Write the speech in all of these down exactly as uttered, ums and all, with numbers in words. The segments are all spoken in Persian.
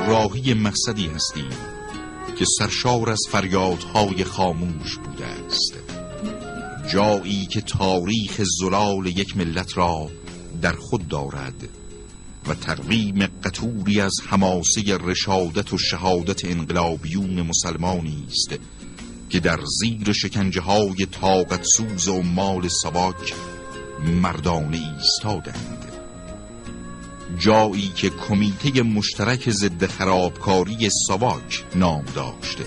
راهی مقصدی هستیم که سرشار از فریادهای خاموش بوده است، جایی که تاریخ زلال یک ملت را در خود دارد و تقویم قطوری از حماسه رشادت و شهادت انقلابیون مسلمانی است که در زیر شکنجه های طاقت سوز عمال ساواک مردانه ایستادند، جایی که کمیته مشترک ضد خرابکاری ساواک نام داشته.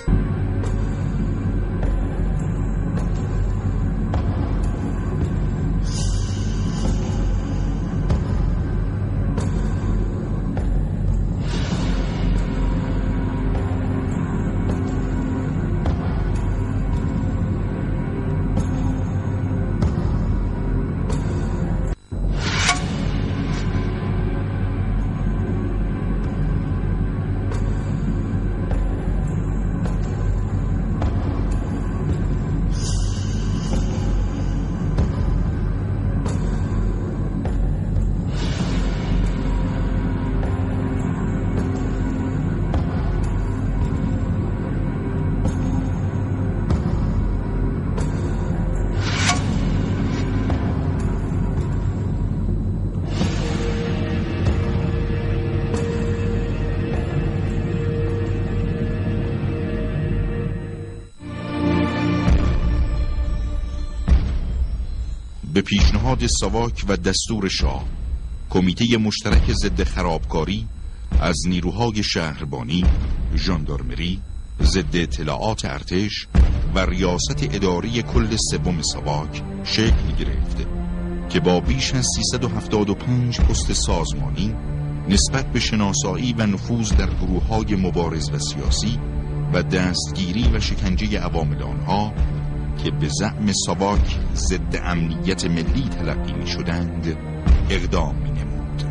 به پیشنهاد ساواک و دستور شاه، کمیته مشترک ضد خرابکاری از نیروهای شهربانی، ژاندارمری، ضد اطلاعات ارتش و ریاست اداری کل سوم ساواک شکل گرفت که با بیش از سیصد و هفتاد و پنج پست سازمانی نسبت به شناسایی و نفوذ در گروه‌های مبارز و سیاسی و دستگیری و شکنجه عوامل آنها که به زعم ساواک ضد امنیت ملی تلقی می شدند اقدام می نمود.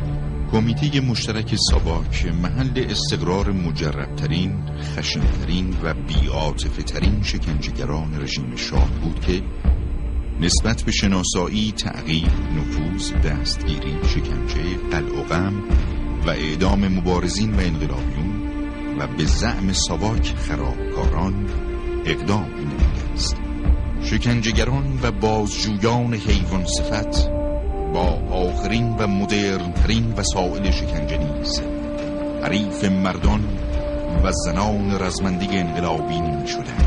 کمیته مشترک ساواک محل استقرار مجربترین، خشنترین و بی‌عاطفه ترین شکنجهگران رژیم شاه بود که نسبت به شناسایی، تعقیب، نفوذ، دستگیری، شکنجه، قلع و غم و اعدام مبارزین و انقلابیون و به زعم ساواک خرابکاران اقدام می نموده است. شکنجهگران و بازجویان حیوان صفت با آخرین و مدرنترین وسایل شکنجه نیز حریف مردان و زنان رزمنده انقلابی می شدند.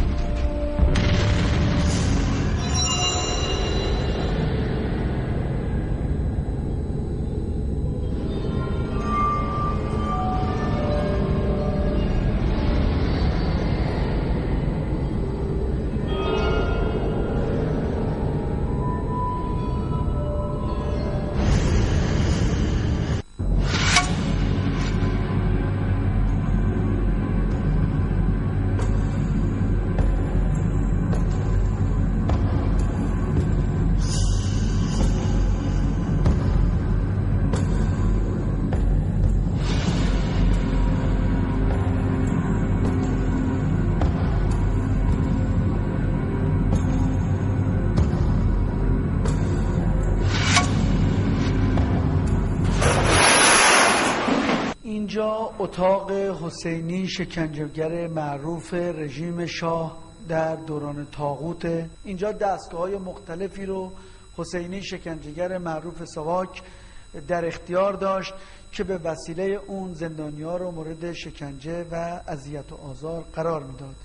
اینجا اتاق حسینی شکنجهگر معروف رژیم شاه در دوران طاغوت. اینجا دستگاه‌های مختلفی رو حسینی شکنجهگر معروف ساواک در اختیار داشت که به وسیله اون زندانی‌ها رو مورد شکنجه و اذیت و آزار قرار میداد.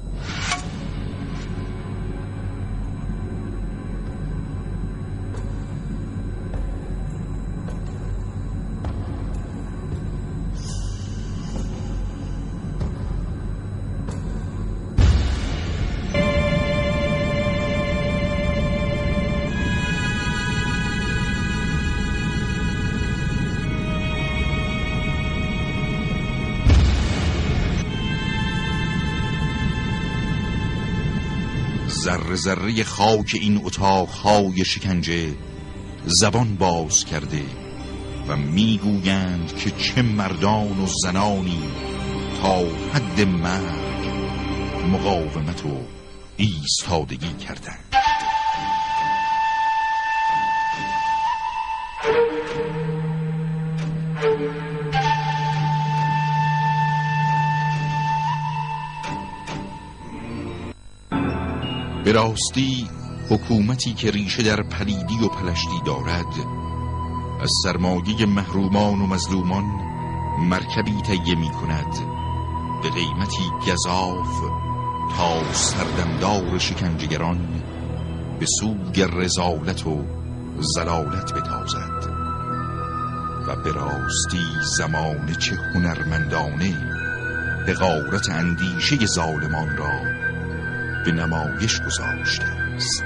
ذره ذره خاک این اتاقهای شکنجه زبان باز کرده و میگویند که چه مردان و زنانی تا حد مرگ مقاومت و ایستادگی کردند. به راستی حکومتی که ریشه در پلیدی و پلشتی دارد از سرمایه محرومان و مظلومان مرکبی تهیه می کند به قیمتی گزاف تا سردمدار شکنجهگران به سوی رذالت و ضلالت بتازد و به راستی زمانه چه هنرمندانه حقارت اندیشه ظالمان را به نمایش گذاشته است.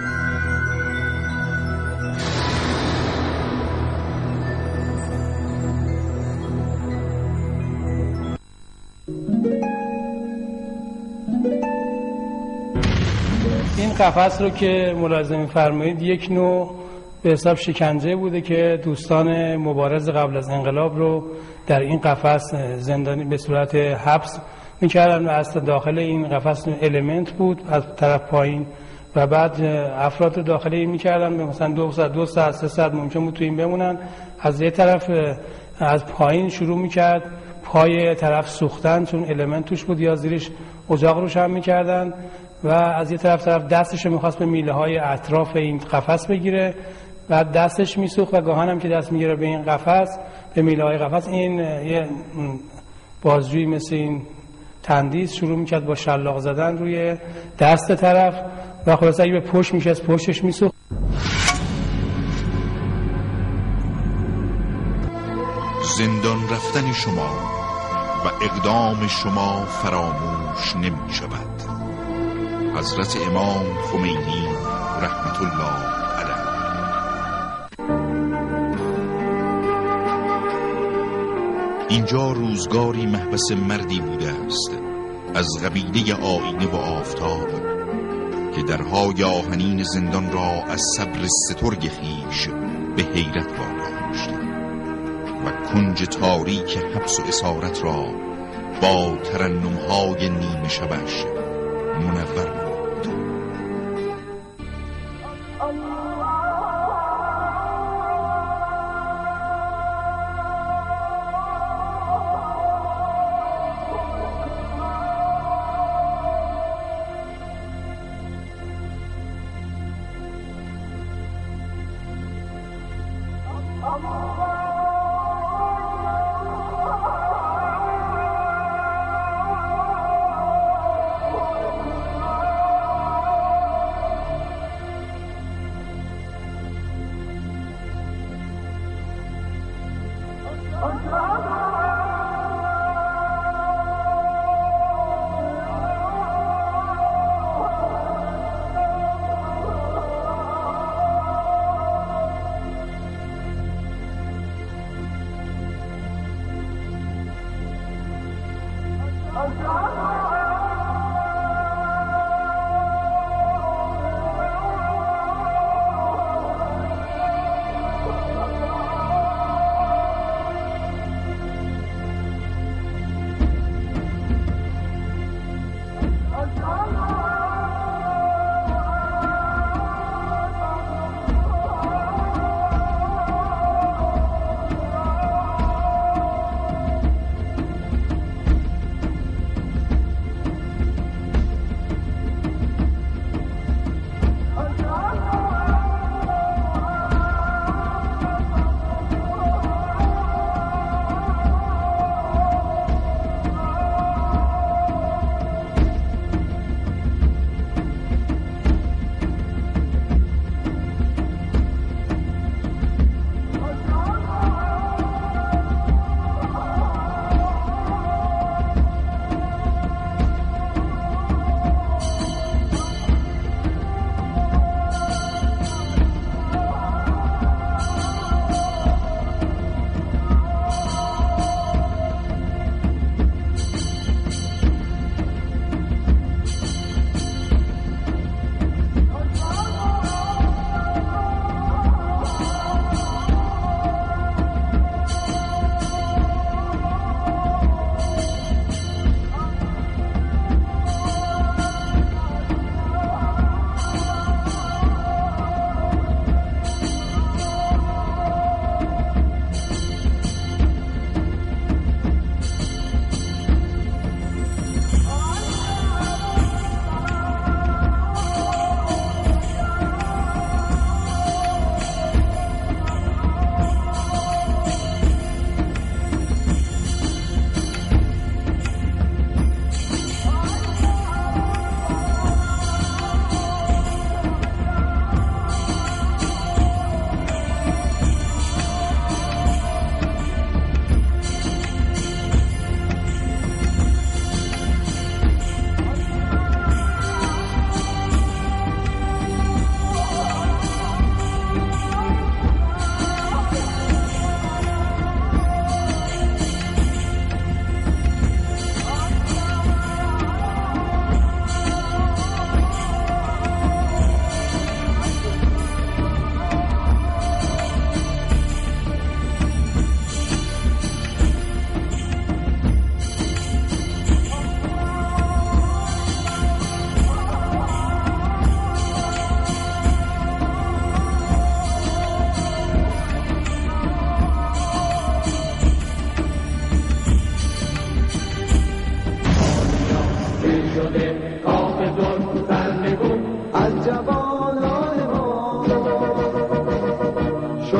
این قفس رو که ملاحظه می‌فرمایید یک نوع به حساب شکنجه بوده که دوستان مبارز قبل از انقلاب رو در این قفس زندانی به صورت حبس می‌کردن و از داخل این قفس المنت بود از طرف پایین و بعد افراد داخل این می‌کردن مثلا دو ساعت دو ساعت سه ساعت ممکن بود تو این بمونن. از یه طرف از پایین شروع می‌کرد پای طرف سوختن چون المنت توش بود یا زیرش اجاق روش هم می‌کردن و از یه طرف طرف دستش رو می‌خواست به میله‌های اطراف این قفس بگیره بعد دستش میسوخت و گاهن هم که دست میگیره به این قفس به میله‌های قفس این یه بازجویی مثل این تندیس شروع میکرد با شلاق زدن روی دست طرف و خلاصه اگه به پشت میشست پشتش میسوخت. زندان رفتن شما و اقدام شما فراموش نمی شود. حضرت امام خمینی رحمت الله علیه. اینجا روزگاری محبس مردی بوده است از قبیله آینه و آفتاب که درهای آهنین زندان را از صبر سترگ خویش به حیرت واداشت و کنج تاریک حبس و اسارت را با ترنم‌های نیمه شبش منور نمود.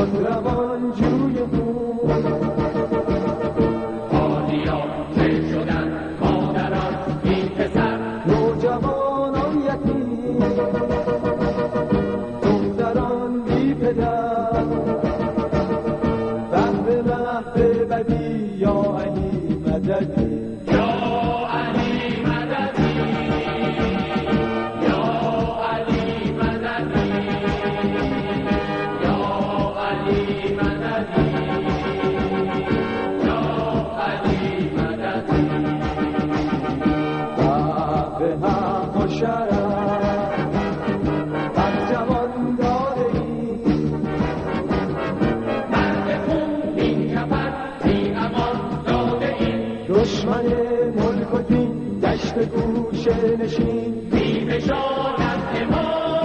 شد روان جوی خون، حالیات شدن مادران بی پسر، نوجوانان یتیم، دختران بی پدر، بهر محو بدی یا علی مددی، دشمن ملک و دین دشت گوشه نشین، بی بشارت ما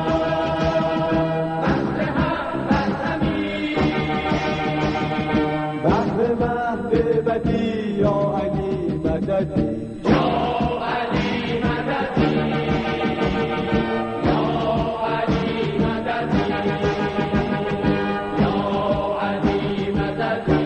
بحر هم بر زمین، بحر محو بدی یا علی مددی، یا علی مددی، یا علی مددی، یا علی مددی.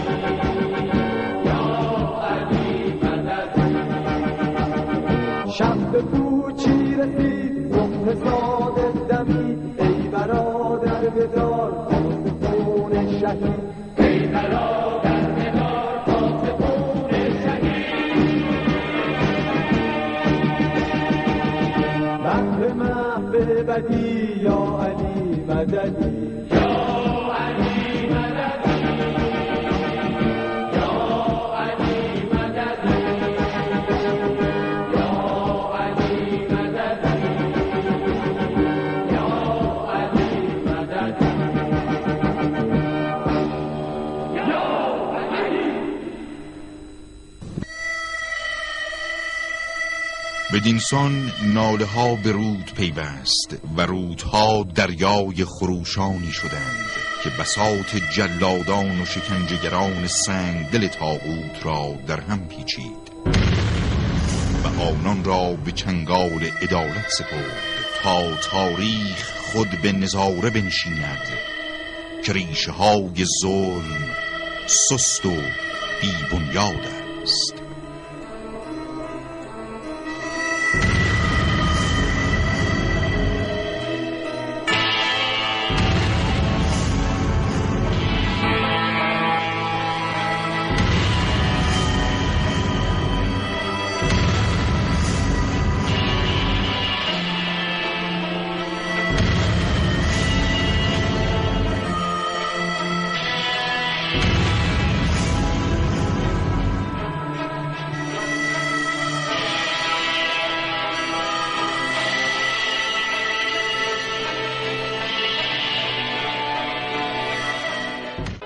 شب به کوچی رسید صبح صادق دمید، ای برادر بدار تاز خون شهید، ای برادر بدار تاز خون شهید، بحر محو بدی یا علی مددی، یا علی مددی، یا علی مددی. بدینسان ناله ها به رود پیوست و رودها دریای خروشانی شدند که بساط جلادان و شکنجهگران سنگ دل طاغوت را در هم پیچید و آنان را به چنگال عدالت سپرد تا تاریخ خود به نظاره بنشیند که ریشه های ظلم سست و بی بنیاد است.